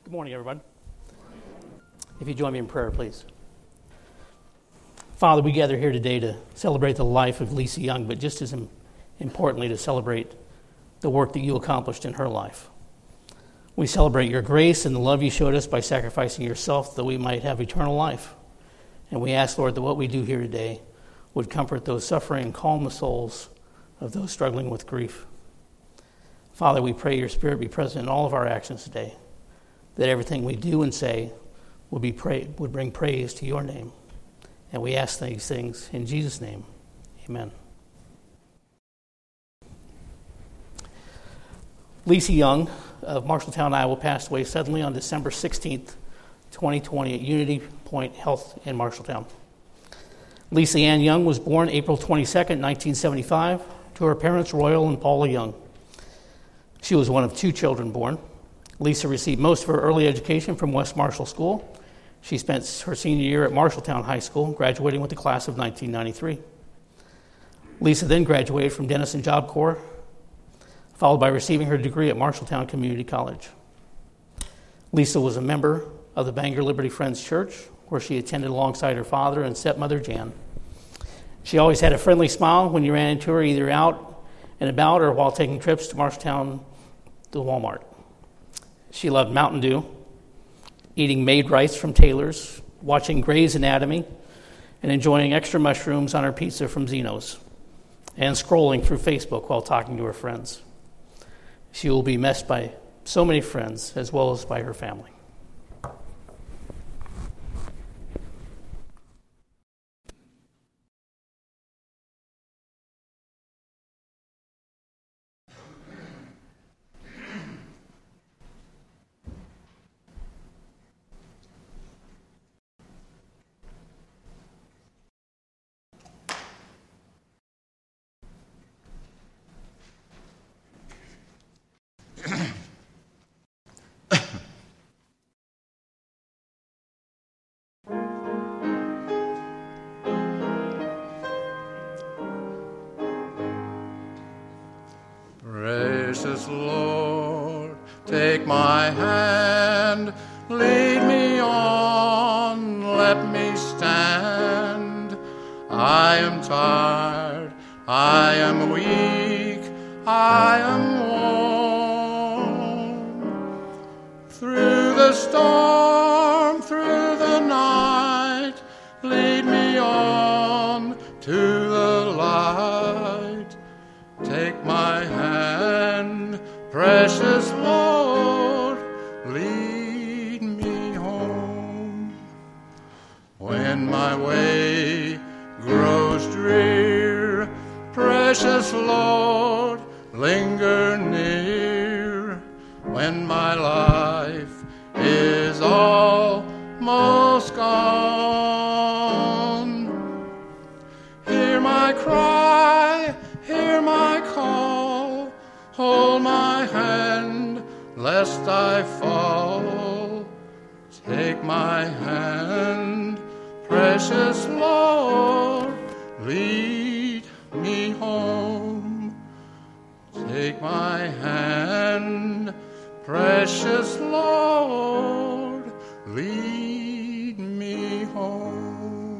Good morning, everyone. If you join me in prayer, please. Father, we gather here today to celebrate the life of Lisa Young, but just as importantly, to celebrate the work that you accomplished in her life. We celebrate your grace and the love you showed us by sacrificing yourself that we might have eternal life. And we ask, Lord, that what we do here today would comfort those suffering and calm the souls of those struggling with grief. Father, we pray your Spirit be present in all of our actions today, that everything we do and say would bring praise to your name. And we ask these things in Jesus' name. Amen. Lisa Young of Marshalltown, Iowa, passed away suddenly on December 16th, 2020 at Unity Point Health in Marshalltown. Lisa Ann Young was born April 22nd, 1975, to her parents Royal and Paula Young. She was one of two children born. Lisa received most of her early education from West Marshall School. She spent her senior year at Marshalltown High School, graduating with the class of 1993. Lisa then graduated from Denison Job Corps, followed by receiving her degree at Marshalltown Community College. Lisa was a member of the Bangor Liberty Friends Church, where she attended alongside her father and stepmother, Jan. She always had a friendly smile when you ran into her, either out and about or while taking trips to Marshalltown to Walmart. She loved Mountain Dew, eating made rice from Taylor's, watching Grey's Anatomy, and enjoying extra mushrooms on her pizza from Zeno's, and scrolling through Facebook while talking to her friends. She will be missed by so many friends as well as by her family. Precious Lord, take my hand, lead me on, let me stand. I am tired, I am weak, I am worn. Through the storm, through the night, lead me on to the light. Take my hand, precious Lord, lead me home. When my way grows drear, precious Lord, linger near. When my life is almost gone, hear my cry, hear my call, hold my hand, lest I fall. Take my hand, precious Lord, lead me home. Take my hand, precious Lord, lead me home.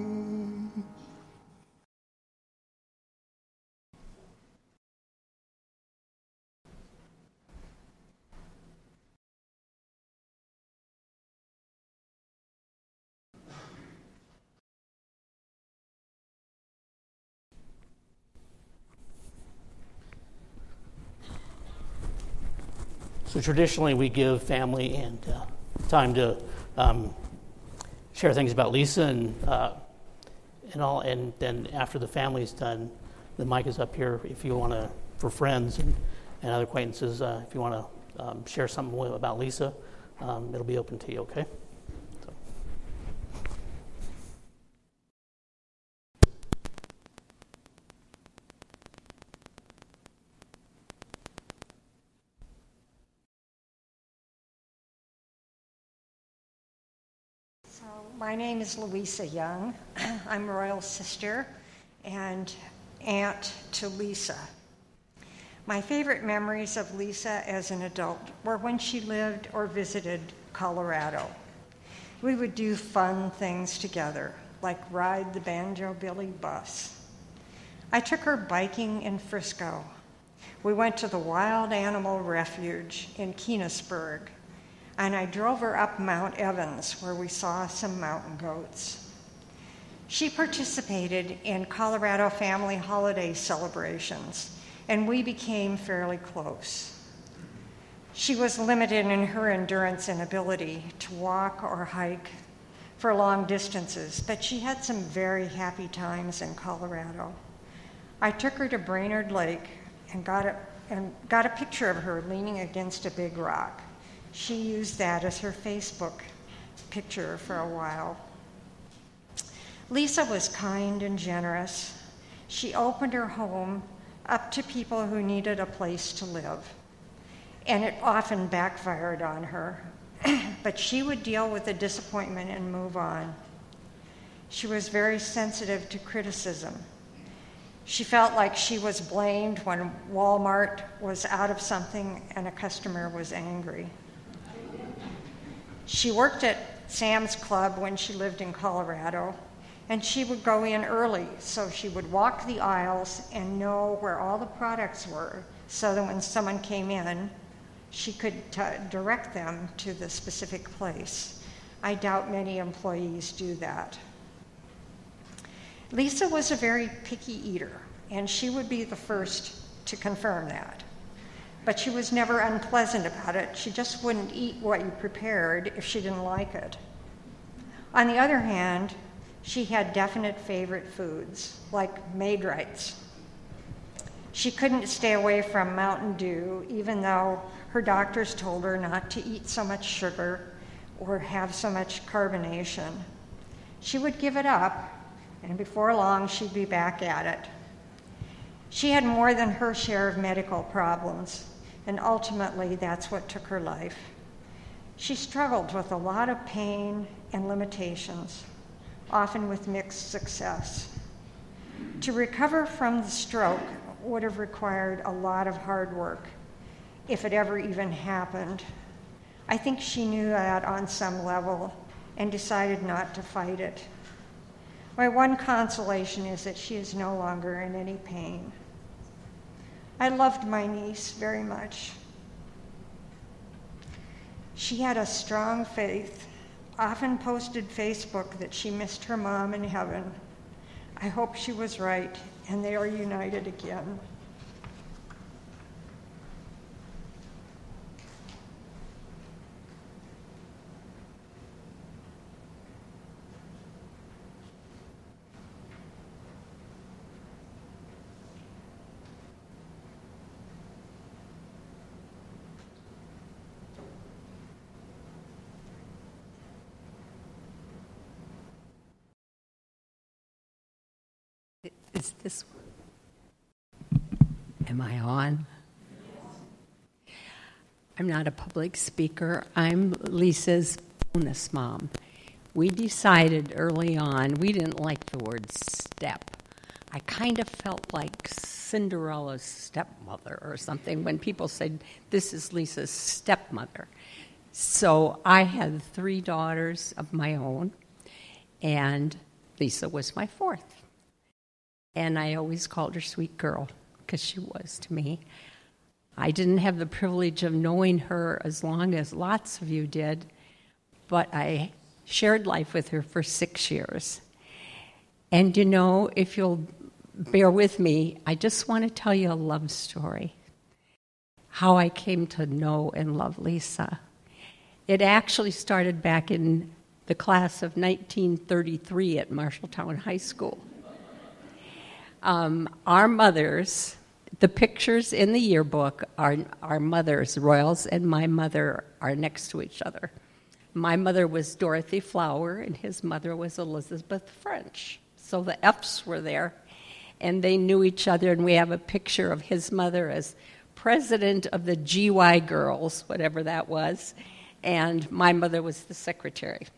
So traditionally, we give family and time to share things about Lisa and all. And then after the family's done, the mic is up here if you want to, for friends and other acquaintances, if you want to share something about Lisa, it'll be open to you. Okay. So. My name is Louisa Young. I'm Royal's sister and aunt to Lisa. My favorite memories of Lisa as an adult were when she lived or visited Colorado. We would do fun things together, like ride the Banjo Billy bus. I took her biking in Frisco. We went to the Wild Animal Refuge in Keenesburg, and I drove her up Mount Evans, where we saw some mountain goats. She participated in Colorado family holiday celebrations, and we became fairly close. She was limited in her endurance and ability to walk or hike for long distances, but she had some very happy times in Colorado. I took her to Brainerd Lake and got a picture of her leaning against a big rock. She used that as her Facebook picture for a while. Lisa was kind and generous. She opened her home up to people who needed a place to live, and it often backfired on her, but she would deal with the disappointment and move on. She was very sensitive to criticism. She felt like she was blamed when Walmart was out of something and a customer was angry. She worked at Sam's Club when she lived in Colorado, and she would go in early, so she would walk the aisles and know where all the products were, so that when someone came in, she could direct them to the specific place. I doubt many employees do that. Lisa was a very picky eater, and she would be the first to confirm that. But she was never unpleasant about it. She just wouldn't eat what you prepared if she didn't like it. On the other hand, she had definite favorite foods, like Maid-Rites. She couldn't stay away from Mountain Dew, even though her doctors told her not to eat so much sugar or have so much carbonation. She would give it up, and before long, she'd be back at it. She had more than her share of medical problems, and ultimately, that's what took her life. She struggled with a lot of pain and limitations, often with mixed success. To recover from the stroke would have required a lot of hard work, if it ever even happened. I think she knew that on some level and decided not to fight it. My one consolation is that she is no longer in any pain. I loved my niece very much. She had a strong faith, often posted Facebook that she missed her mom in heaven. I hope she was right, and they are united again. Is this Am I on? I'm not a public speaker. I'm Lisa's bonus mom. We decided early on we didn't like the word step. I kind of felt like Cinderella's stepmother or something when people said, this is Lisa's stepmother. So I had 3 daughters of my own, and Lisa was my 4th. And I always called her Sweet Girl, because she was to me. I didn't have the privilege of knowing her as long as lots of you did, but I shared life with her for 6 years. And you know, if you'll bear with me, I just want to tell you a love story, how I came to know and love Lisa. It actually started back in the class of 1933 at Marshalltown High School. Our mothers, the pictures in the yearbook are our mothers. Royals and my mother are next to each other. My mother was Dorothy Flower, and his mother was Elizabeth French. So the F's were there, and they knew each other, and we have a picture of his mother as president of the GY Girls, whatever that was, and my mother was the secretary.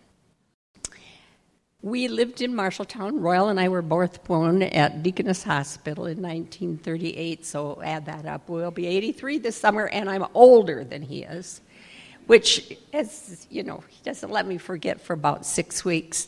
We lived in Marshalltown. Royal and I were both born at Deaconess Hospital in 1938, so add that up. We'll be 83 this summer, and I'm older than he is. which, as you know, he doesn't let me forget for about 6 weeks.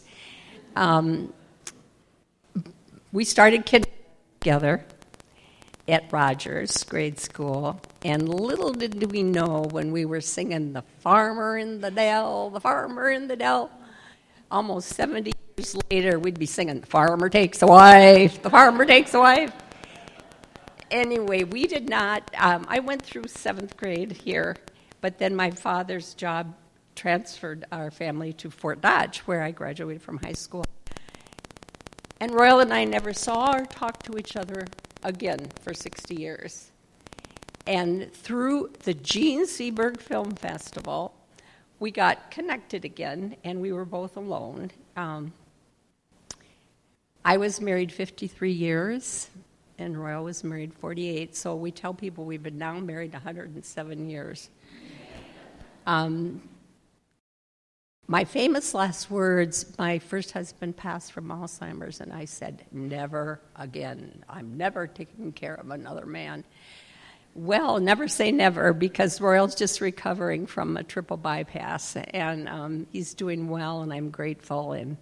We started kindergarten together at Rogers grade school, and little did we know when we were singing "The Farmer in the Dell, the Farmer in the Dell." Almost 70 years later, we'd be singing "The Farmer Takes a Wife, the Farmer Takes a Wife." Anyway, we did not. I went through 7th grade here, but then my father's job transferred our family to Fort Dodge, where I graduated from high school. And Royal and I never saw or talked to each other again for 60 years. And through the Gene Seberg Film Festival, we got connected again, and we were both alone. I was married 53 years, and Royal was married 48, so we tell people we've been now married 107 years. My famous last words, my first husband passed from Alzheimer's, and I said, "Never again. I'm never taking care of another man." Well, never say never, because Royal's just recovering from a triple bypass, and he's doing well, and I'm grateful. And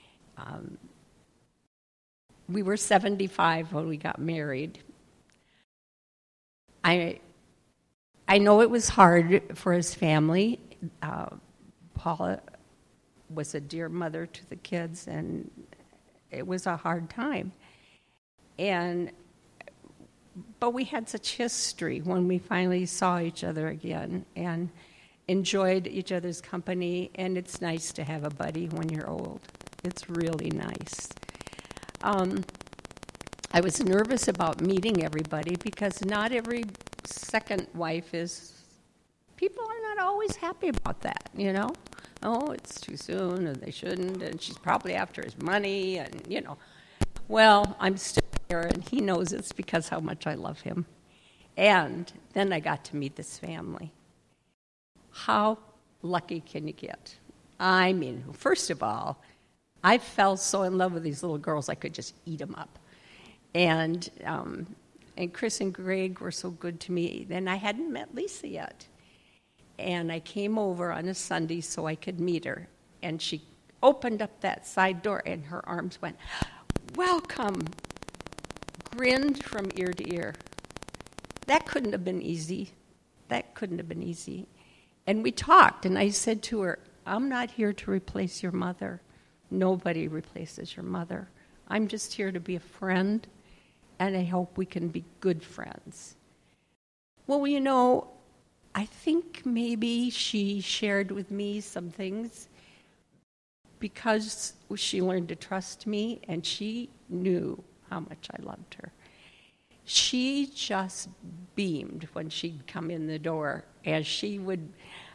we were 75 when we got married. I know it was hard for his family. Paula was a dear mother to the kids, and it was a hard time. But we had such history when we finally saw each other again and enjoyed each other's company, and it's nice to have a buddy when you're old. It's really nice. I was nervous about meeting everybody because not every second wife is... People are not always happy about that, you know? Oh, it's too soon, and they shouldn't, and she's probably after his money, and, you know. Well, I'm still here, and he knows it's because how much I love him. And then I got to meet this family. How lucky can you get? I mean, first of all, I fell so in love with these little girls I could just eat them up. And Chris and Greg were so good to me. Then I hadn't met Lisa yet. And I came over on a Sunday so I could meet her. And she opened up that side door, and her arms went, "Welcome," grinned from ear to ear. That couldn't have been easy. That couldn't have been easy. And we talked, and I said to her, "I'm not here to replace your mother. Nobody replaces your mother. I'm just here to be a friend, and I hope we can be good friends." Well, you know, I think maybe she shared with me some things because she learned to trust me, and she knew how much I loved her. She just beamed when she'd come in the door, as she would,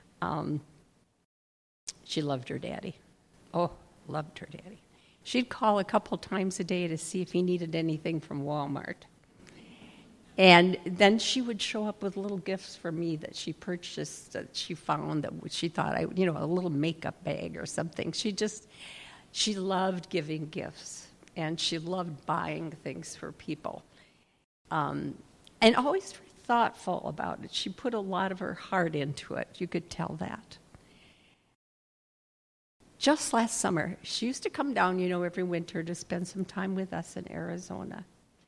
she loved her daddy. Oh, loved her daddy. She'd call a couple times a day to see if he needed anything from Walmart. And then she would show up with little gifts for me that she purchased, that she found, that she thought a little makeup bag or something. She loved giving gifts, and she loved buying things for people. And always very thoughtful about it. She put a lot of her heart into it. You could tell that. Just last summer, she used to come down, every winter to spend some time with us in Arizona.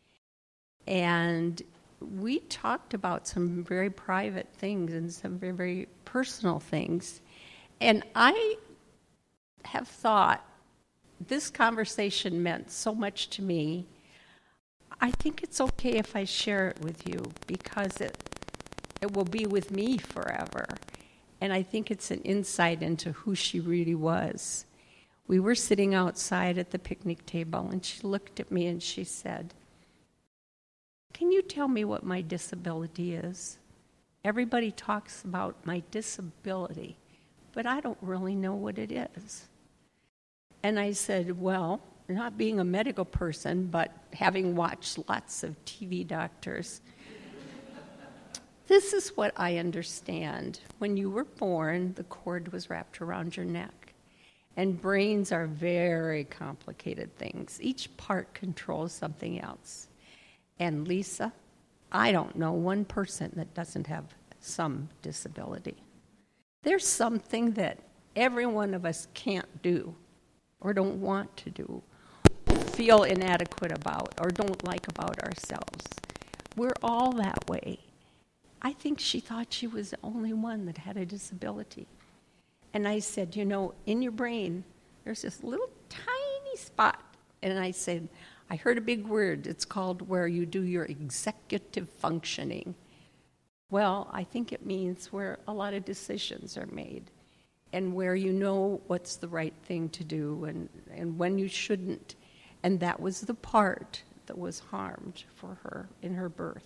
And we talked about some very private things and some very, very personal things. And I have thought this conversation meant so much to me. I think it's okay if I share it with you because it will be with me forever. And I think it's an insight into who she really was. We were sitting outside at the picnic table, and she looked at me and she said, "Can you tell me what my disability is? Everybody talks about my disability, but I don't really know what it is." And I said, "Well, not being a medical person, but having watched lots of TV doctors, this is what I understand. When you were born, the cord was wrapped around your neck. And brains are very complicated things. Each part controls something else. And Lisa, I don't know one person that doesn't have some disability. There's something that every one of us can't do or don't want to do, feel inadequate about, or don't like about ourselves. We're all that way. I think she thought she was the only one that had a disability. And I said, in your brain, there's this little tiny spot. And I said, I heard a big word. It's called where you do your executive functioning. Well, I think it means where a lot of decisions are made and where you know what's the right thing to do and when you shouldn't. And that was the part that was harmed for her in her birth.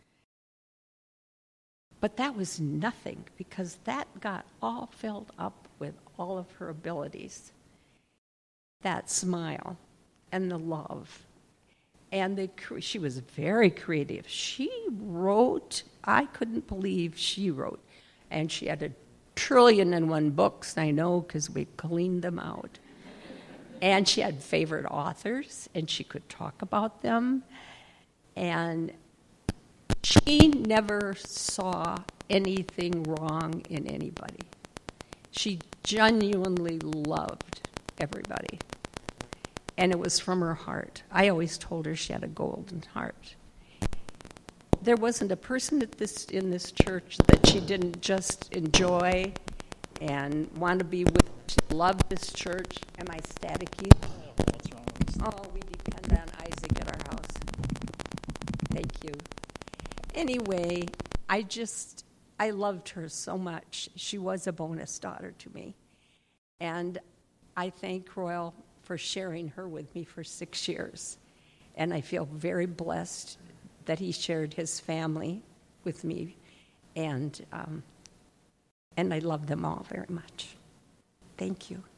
But that was nothing, because that got all filled up with all of her abilities. That smile and the love. And she was very creative. She wrote, I couldn't believe she wrote. And she had 1,000,001 books, I know, because we cleaned them out. And she had favorite authors, and she could talk about them. And she never saw anything wrong in anybody. She genuinely loved everybody. And it was from her heart. I always told her she had a golden heart. There wasn't a person in this church that she didn't just enjoy and want to be with. She loved this church. Am I staticky? What's wrong with this? Oh, we depend on Isaac at our house. Thank you. Anyway, I loved her so much. She was a bonus daughter to me. And I thank Royal for sharing her with me for 6 years. And I feel very blessed that he shared his family with me. And I love them all very much. Thank you.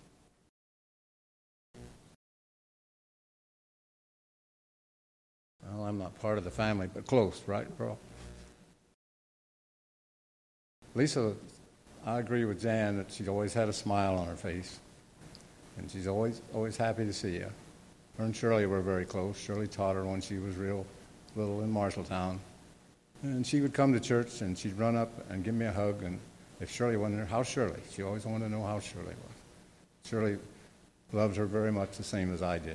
Well, I'm not part of the family, but close, right, Pearl? Lisa, I agree with Jan that she's always had a smile on her face, and she's always happy to see you. Her and Shirley were very close. Shirley taught her when she was real little in Marshalltown. And she would come to church, and she'd run up and give me a hug, and if Shirley wasn't there, how's Shirley? She always wanted to know how Shirley was. Shirley loved her very much the same as I did.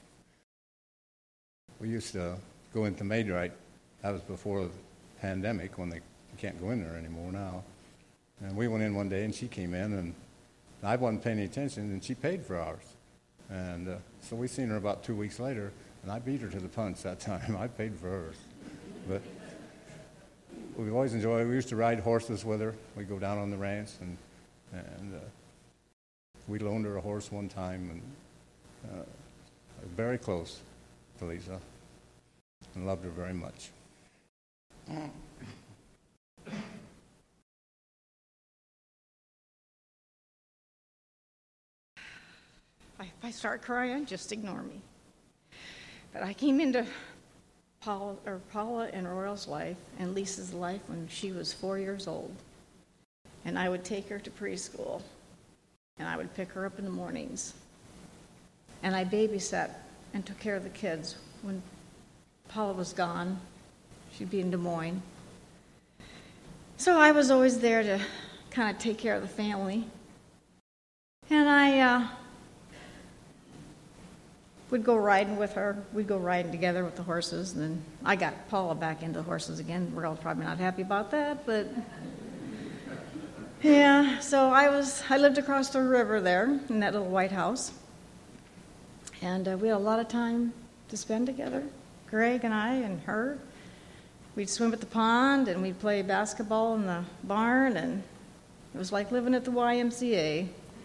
We used to go into Maidrite. That was before the pandemic, when you can't go in there anymore now. And we went in one day, and she came in, and I wasn't paying any attention, and she paid for ours. And so we seen her about 2 weeks later, and I beat her to the punch that time. I paid for hers. But we always enjoyed it. We used to ride horses with her. We'd go down on the ranch, and we loaned her a horse one time, and very close to Lisa, and loved her very much. If I start crying, just ignore me. But I came into Paula and Royal's life and Lisa's life when she was 4 years old. And I would take her to preschool, and I would pick her up in the mornings. And I babysat and took care of the kids. When Paula was gone, she'd be in Des Moines. So I was always there to kind of take care of the family. And I would go riding with her. We'd go riding together with the horses. And then I got Paula back into horses again. We're all probably not happy about that, but yeah. So I lived across the river there in that little white house. And we had a lot of time to spend together, Greg and I and her. We'd swim at the pond, and we'd play basketball in the barn, and it was like living at the YMCA.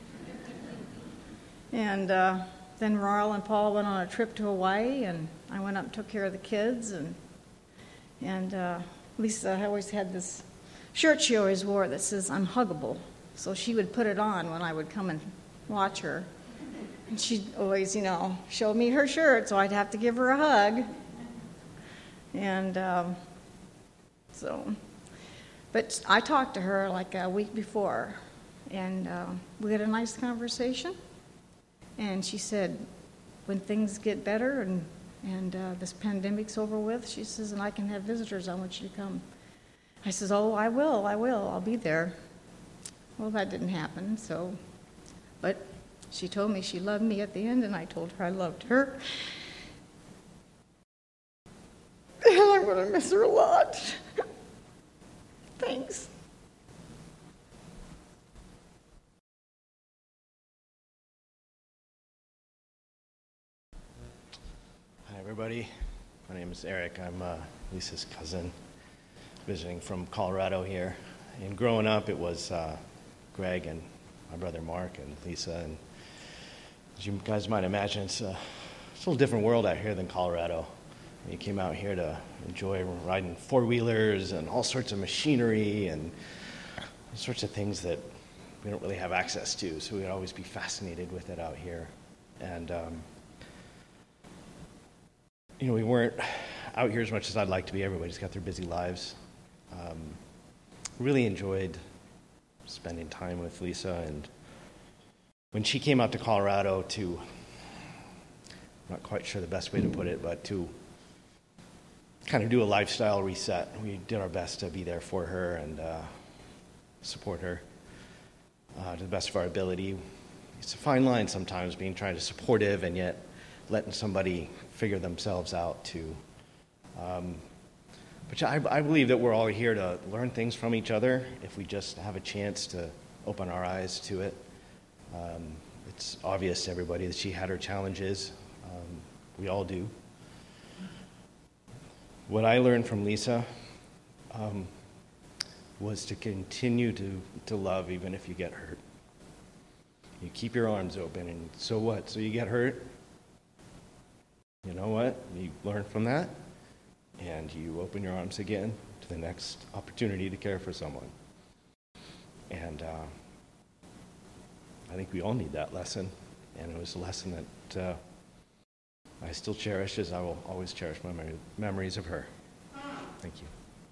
And then Royal and Paul went on a trip to Hawaii, and I went up and took care of the kids. And Lisa always had this shirt she always wore that says, "I'm huggable." So she would put it on when I would come and watch her. And she'd always, show me her shirt, so I'd have to give her a hug. And but I talked to her like a week before, and we had a nice conversation. And she said, when things get better and this pandemic's over with, she says, and I can have visitors, I want you to come. I says, oh, I will, I'll be there. Well, that didn't happen, but she told me she loved me at the end, and I told her I loved her. And I'm going to miss her a lot. Thanks. Hi, everybody. My name is Eric. I'm Lisa's cousin, visiting from Colorado here. And growing up, it was Greg and my brother Mark and Lisa. And as you guys might imagine, it's a little different world out here than Colorado. You came out here to enjoy riding four-wheelers and all sorts of machinery and all sorts of things that we don't really have access to, so we'd always be fascinated with it out here. And, we weren't out here as much as I'd like to be. Everybody's got their busy lives. Really enjoyed spending time with Lisa, and when she came out to Colorado I'm not quite sure the best way to put it, but to kind of do a lifestyle reset. We did our best to be there for her and support her to the best of our ability. It's a fine line sometimes, trying to supportive and yet letting somebody figure themselves out too. But I believe that we're all here to learn things from each other if we just have a chance to open our eyes to it. It's obvious to everybody that she had her challenges. We all do. What I learned from Lisa was to continue to love even if you get hurt. You keep your arms open, and so what? So you get hurt? You know what? You learn from that, and you open your arms again to the next opportunity to care for someone. And I think we all need that lesson, and it was a lesson that I still cherish, as I will always cherish my memories of her. Thank you.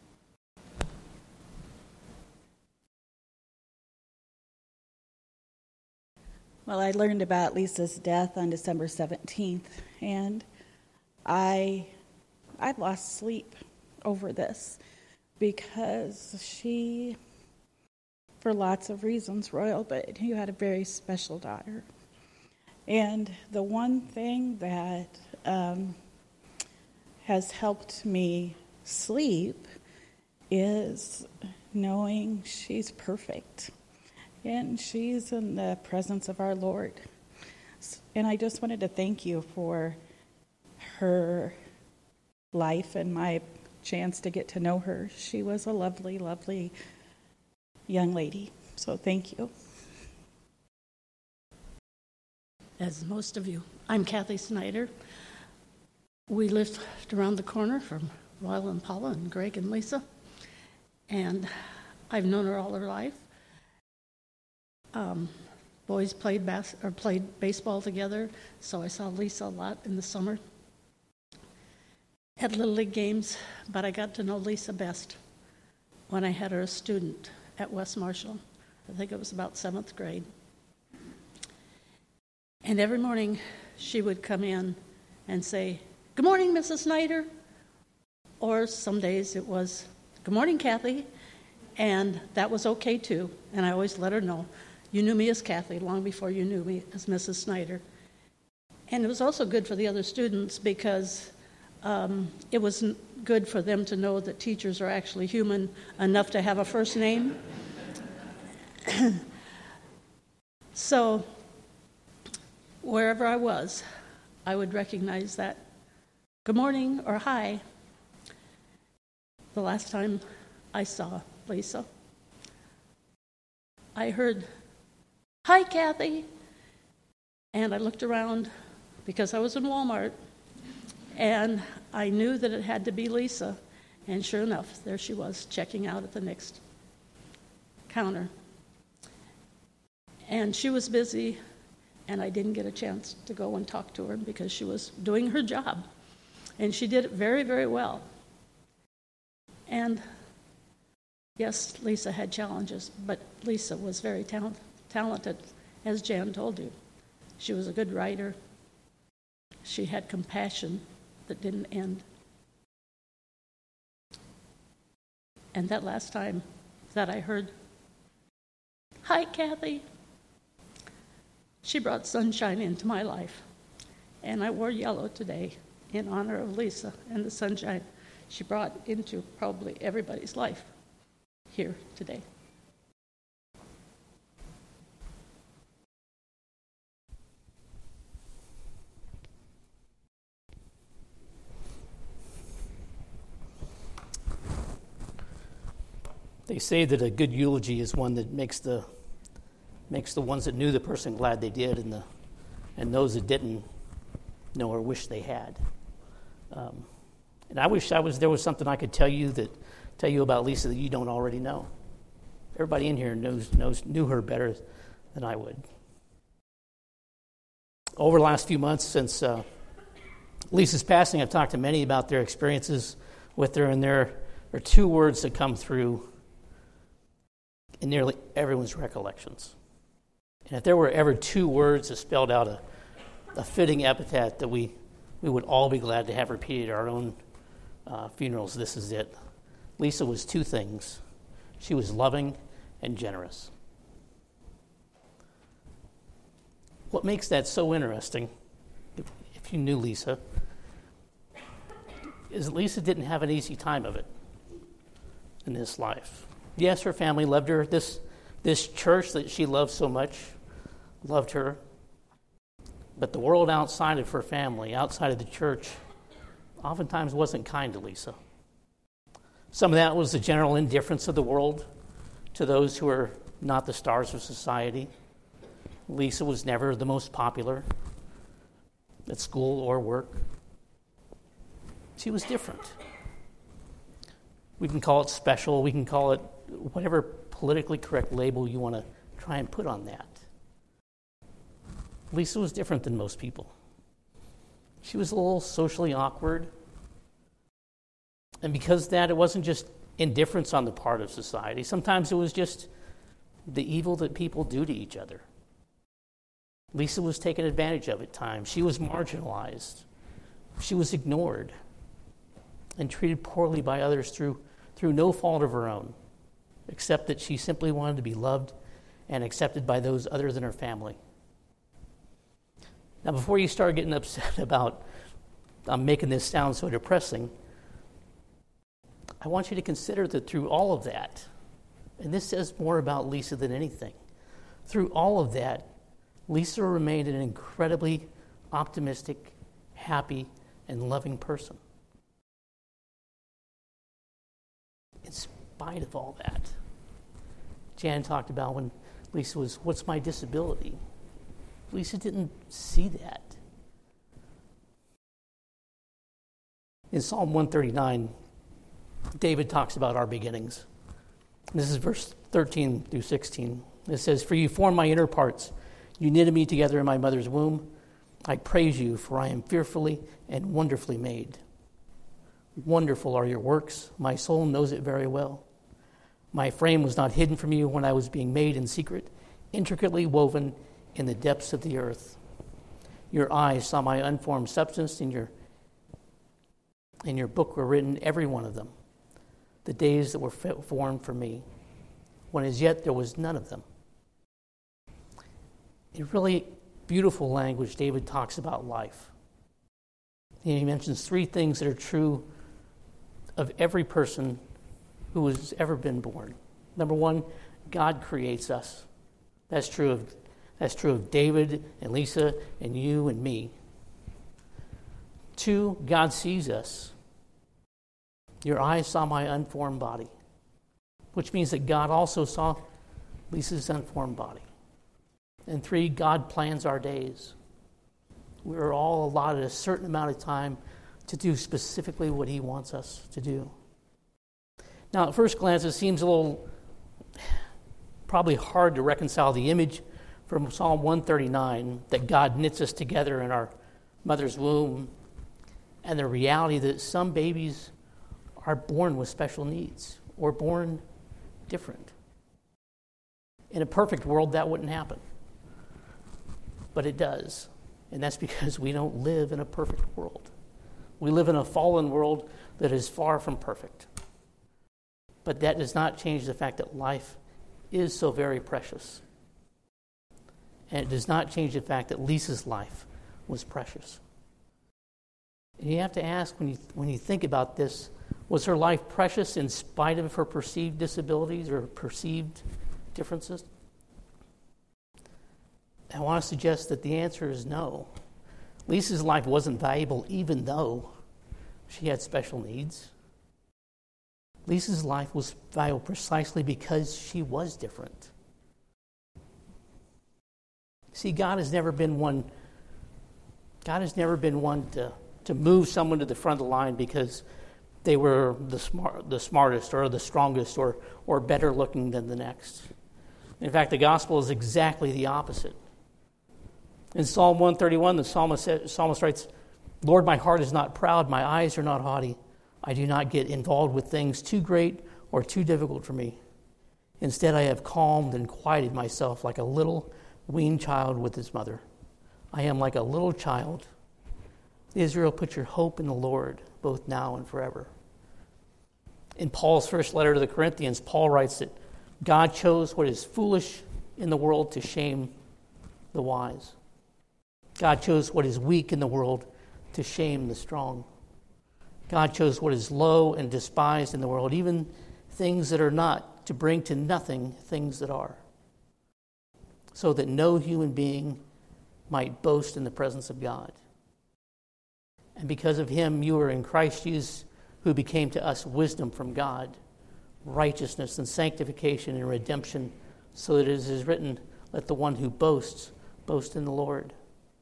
Well, I learned about Lisa's death on December 17th, and I lost sleep over this because she, for lots of reasons, Royal, but you had a very special daughter. And the one thing that has helped me sleep is knowing she's perfect and she's in the presence of our Lord. And I just wanted to thank you for her life and my chance to get to know her. She was a lovely, lovely young lady. So thank you. As most of you, I'm Kathy Snyder. We lived around the corner from Royal and Paula and Greg and Lisa, and I've known her all her life. Boys played baseball together, so I saw Lisa a lot in the summer at Little League games, but I got to know Lisa best when I had her a student at West Marshall. I think it was about 7th grade. And every morning she would come in and say, "Good morning, Mrs. Snyder." Or some days it was, "Good morning, Kathy." And that was okay too. And I always let her know, you knew me as Kathy long before you knew me as Mrs. Snyder. And it was also good for the other students because it was good for them to know that teachers are actually human enough to have a first name. So wherever I was, I would recognize that good morning or hi. The last time I saw Lisa, I heard, "Hi, Kathy." And I looked around because I was in Walmart, and I knew that it had to be Lisa. And sure enough, there she was, checking out at the next counter. And she was busy, and I didn't get a chance to go and talk to her because she was doing her job. And she did it very, very well. And yes, Lisa had challenges, but Lisa was very talented, as Jan told you. She was a good writer. She had compassion that didn't end. And that last time that I heard Hi, Kathy. She brought sunshine into my life, and I wore yellow today in honor of Lisa and the sunshine she brought into probably everybody's life here today. They say that a good eulogy is one that makes the ones that knew the person glad they did, and those that didn't know or wish they had. And I wish there was something I could tell you about Lisa that you don't already know. Everybody in here knew her better than I would. Over the last few months since Lisa's passing, I've talked to many about their experiences with her, and there are two words that come through in nearly everyone's recollections. And if there were ever two words that spelled out a fitting epithet that we would all be glad to have repeated at our own funerals, this is it. Lisa was two things. She was loving and generous. What makes that so interesting, if you knew Lisa, is that Lisa didn't have an easy time of it in this life. Yes, her family loved her. This church that she loved so much loved her. But the world outside of her family, outside of the church, oftentimes wasn't kind to Lisa. Some of that was the general indifference of the world to those who were not the stars of society. Lisa was never the most popular at school or work. She was different. We can call it special. We can call it whatever politically correct label you want to try and put on that. Lisa was different than most people. She was a little socially awkward. And because of that, it wasn't just indifference on the part of society. Sometimes it was just the evil that people do to each other. Lisa was taken advantage of at times. She was marginalized. She was ignored and treated poorly by others through no fault of her own, except that she simply wanted to be loved and accepted by those other than her family. Now, before you start getting upset about making this sound so depressing, I want you to consider that through all of that, and this says more about Lisa than anything, through all of that, Lisa remained an incredibly optimistic, happy, and loving person. In spite of all that, Jan talked about when Lisa was, what's my disability? Lisa didn't see that. In Psalm 139, David talks about our beginnings. This is verse 13 through 16. It says, "For you formed my inner parts. You knitted me together in my mother's womb. I praise you, for I am fearfully and wonderfully made. Wonderful are your works. My soul knows it very well. My frame was not hidden from you when I was being made in secret, intricately woven in the depths of the earth. Your eyes saw my unformed substance. In your book were written, every one of them, the days that were formed for me, when as yet there was none of them." In really beautiful language, David talks about life. He mentions three things that are true of every person who has ever been born. Number one, God creates us. That's true of David and Lisa and you and me. Two, God sees us. Your eyes saw my unformed body, which means that God also saw Lisa's unformed body. And three, God plans our days. We're all allotted a certain amount of time to do specifically what he wants us to do. Now, at first glance, it seems a little probably hard to reconcile the image from Psalm 139 that God knits us together in our mother's womb and the reality that some babies are born with special needs or born different. In a perfect world, that wouldn't happen. But it does. And that's because we don't live in a perfect world. We live in a fallen world that is far from perfect. But that does not change the fact that life is so very precious. And it does not change the fact that Lisa's life was precious. And you have to ask, when you think about this, was her life precious in spite of her perceived disabilities or perceived differences? I want to suggest that the answer is no. Lisa's life wasn't valuable even though she had special needs. Lisa's life was valuable precisely because she was different. See, God has never been one to move someone to the front of the line because they were the smartest or the strongest or better looking than the next. In fact, the gospel is exactly the opposite. In Psalm 131, the psalmist writes, "Lord, my heart is not proud, my eyes are not haughty. I do not get involved with things too great or too difficult for me. Instead, I have calmed and quieted myself like a little weaned child with his mother. I am like a little child. Israel, put your hope in the Lord, both now and forever." In Paul's first letter to the Corinthians, Paul writes that God chose what is foolish in the world to shame the wise. God chose what is weak in the world to shame the strong. God chose what is low and despised in the world, even things that are not, to bring to nothing things that are, so that no human being might boast in the presence of God. And because of him, you are in Christ Jesus, who became to us wisdom from God, righteousness and sanctification and redemption, so that it is written, "Let the one who boasts, boast in the Lord."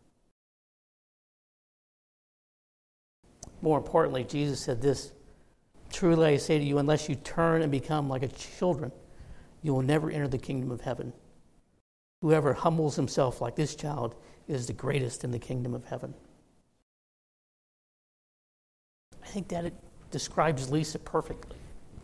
More importantly, Jesus said this, "Truly I say to you, unless you turn and become like a children, you will never enter the kingdom of heaven. Whoever humbles himself like this child is the greatest in the kingdom of heaven." I think that it describes Lisa perfectly.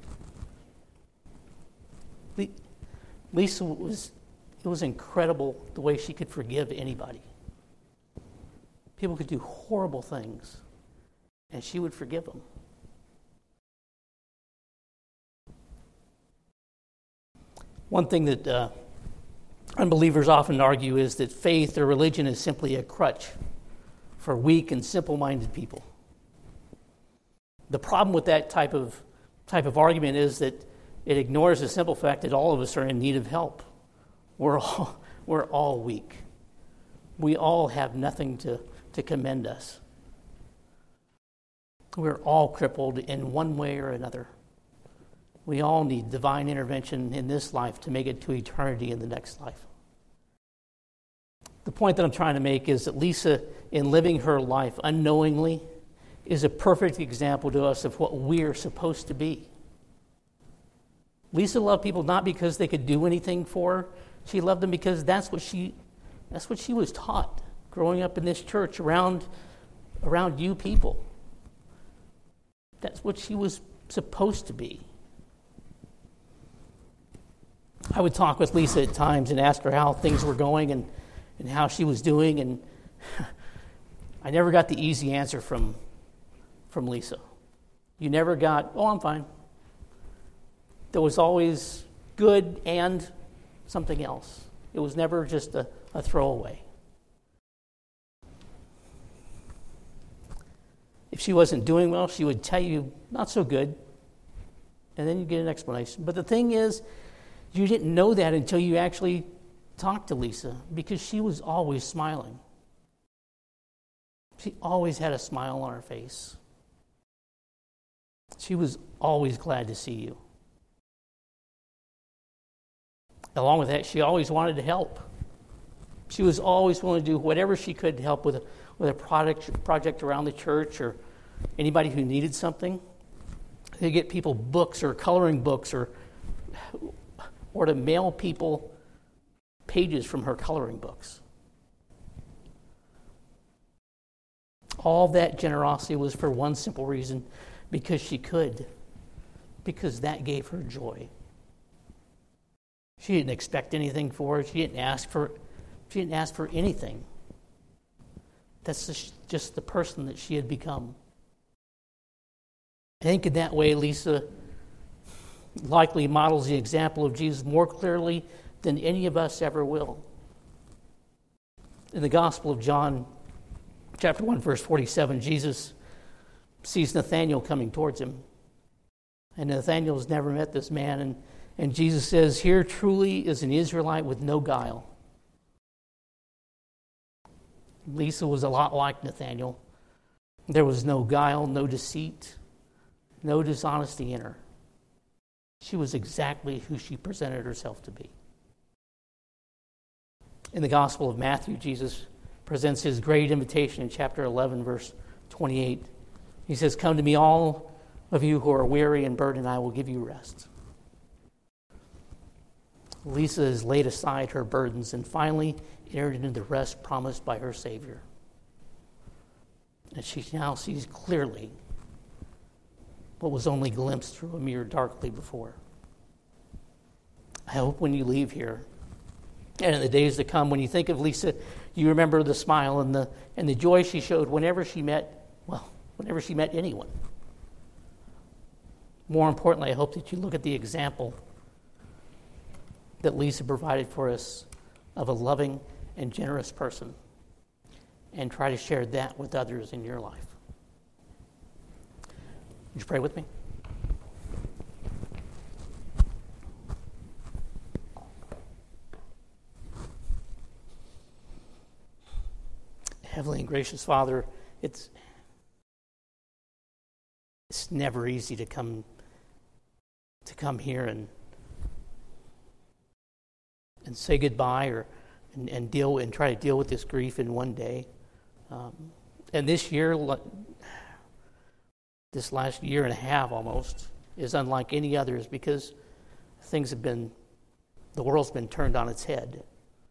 Lisa it was incredible the way she could forgive anybody. People could do horrible things, and she would forgive them. One thing that unbelievers often argue is that faith or religion is simply a crutch for weak and simple-minded people. The problem with that type of argument is that it ignores the simple fact that all of us are in need of help. We're all weak. We all have nothing to commend us. We're all crippled in one way or another. We all need divine intervention in this life to make it to eternity in the next life. The point that I'm trying to make is that Lisa, in living her life unknowingly, is a perfect example to us of what we're supposed to be. Lisa loved people not because they could do anything for her. She loved them because that's what she was taught growing up in this church around you people. That's what she was supposed to be. I would talk with Lisa at times and ask her how things were going and how she was doing, and I never got the easy answer from Lisa. You never got, "Oh, I'm fine." There was always good and something else. It was never just a throwaway. If she wasn't doing well, she would tell you, "Not so good," and then you get an explanation. But the thing is, you didn't know that until you actually talked to Lisa, because she was always smiling. She always had a smile on her face. She was always glad to see you. Along with that, she always wanted to help. She was always willing to do whatever she could to help with a project around the church or anybody who needed something. To get people books or coloring books or to mail people pages from her coloring books. All that generosity was for one simple reason, because she could, because that gave her joy. She didn't expect anything for it. She didn't ask for anything. That's just the person that she had become. I think in that way, Lisa likely models the example of Jesus more clearly than any of us ever will. In the Gospel of John, chapter 1, verse 47, Jesus sees Nathanael coming towards him. And Nathanael has never met this man. And Jesus says, "Here truly is an Israelite with no guile." Lisa was a lot like Nathanael. There was no guile, no deceit, no dishonesty in her. She was exactly who she presented herself to be. In the Gospel of Matthew, Jesus presents his great invitation in chapter 11, verse 28. He says, "Come to me, all of you who are weary and burdened, I will give you rest." Lisa has laid aside her burdens and finally entered into the rest promised by her Savior. And she now sees clearly what was only glimpsed through a mirror darkly before. I hope when you leave here, and in the days to come, when you think of Lisa, you remember the smile and the joy she showed whenever she met anyone. More importantly, I hope that you look at the example that Lisa provided for us of a loving and generous person and try to share that with others in your life. Would you pray with me? Heavenly and gracious Father, it's never easy to come here and say goodbye and try to deal with this grief in one day. And this year, this last year and a half almost, is unlike any others because the world's been turned on its head.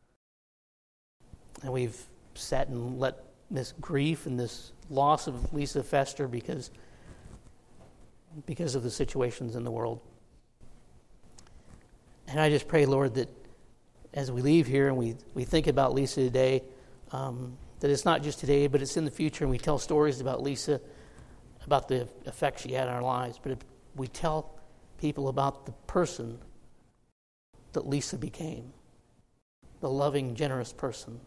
And we've sat and let this grief and this loss of Lisa fester because of the situations in the world. And I just pray, Lord, that as we leave here and we think about Lisa today, that it's not just today, but it's in the future, and we tell stories about Lisa, about the effect she had on our lives, but we tell people about the person that Lisa became, the loving, generous person.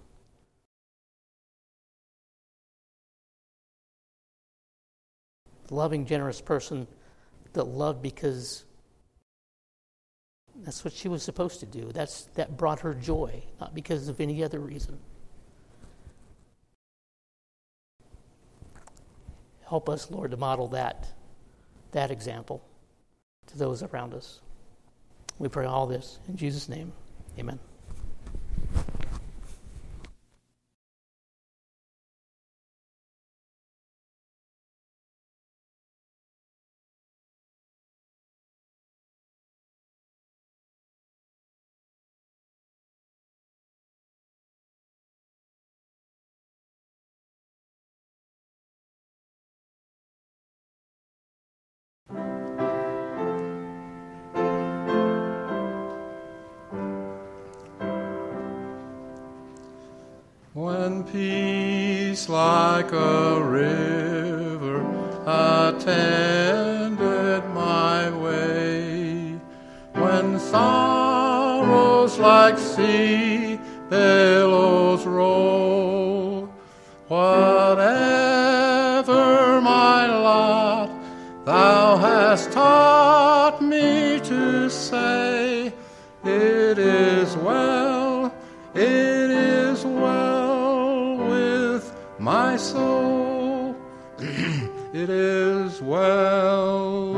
The loving, generous person that loved because that's what she was supposed to do. That brought her joy, not because of any other reason. Help us, Lord, to model that example to those around us. We pray all this in Jesus' name. Amen. When peace like a river attended my way, when sorrows like sea billows roll, whatever my lot, thou hast taught me to say, it is well, it is well with my soul. It is well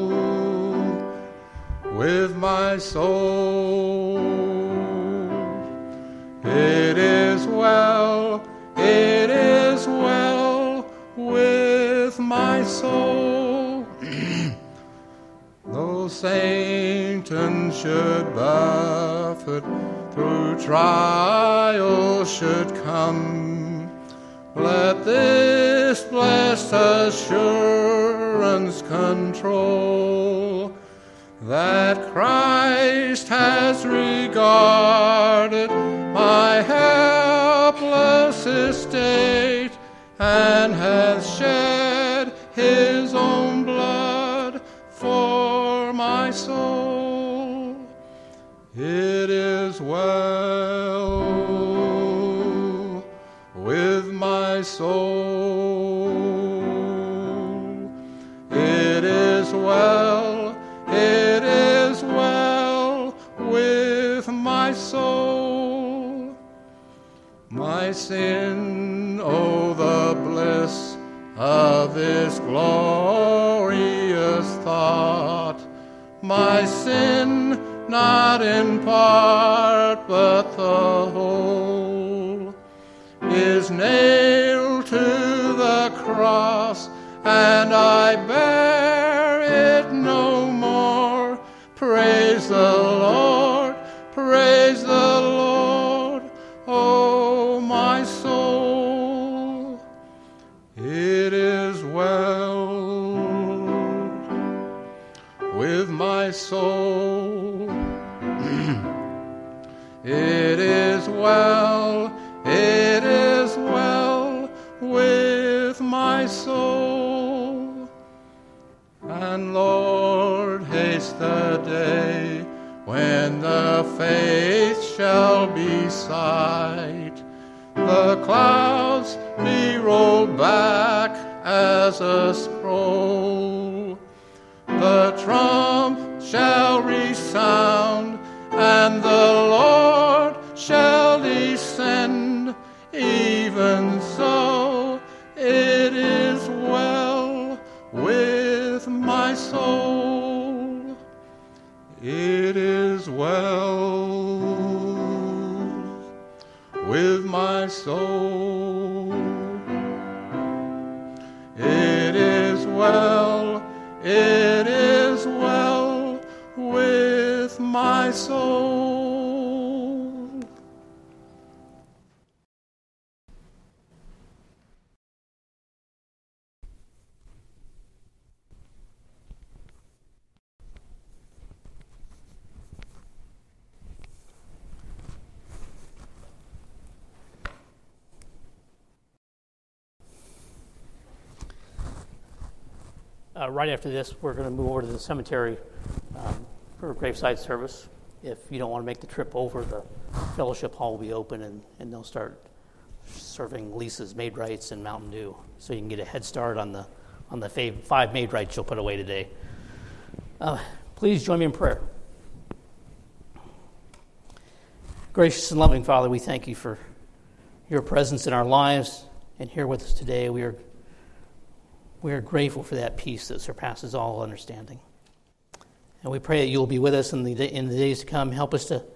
with my soul. It is well, it is well with my soul. Though Satan should buffet, through trials should come, let this blessed assurance control, that Christ has regarded my helpless estate, and hath shed his own blood for my soul. my soul. It is well with my soul. My sin, oh, the bliss of this glorious thought. My sin, not in part, but the whole, is nailed to the cross, and I bear it no more. Praise the Lord, praise the Lord, oh my soul. It is well with my soul. It is well with my soul. And Lord, haste the day when the faith shall be sight, the clouds be rolled back as a scroll, the trump shall resound, and the Lord shall descend. Even so, it is well with my soul. It is well with my soul. It is well with my soul. Right after this, we're going to move over to the cemetery for a graveside service. If you don't want to make the trip over, the fellowship hall will be open, and they'll start serving Lisa's Maid-Rites and Mountain Dew, so you can get a head start on the 5 Maid-Rites you'll put away today. Please join me in prayer. Gracious and loving Father, we thank you for your presence in our lives and here with us today. We are grateful for that peace that surpasses all understanding. And we pray that you will be with us in the days to come. Help us to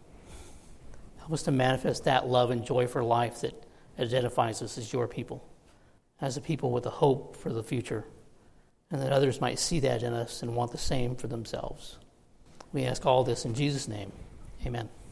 manifest that love and joy for life that identifies us as your people, as a people with a hope for the future, and that others might see that in us and want the same for themselves. We ask all this in Jesus' name. Amen.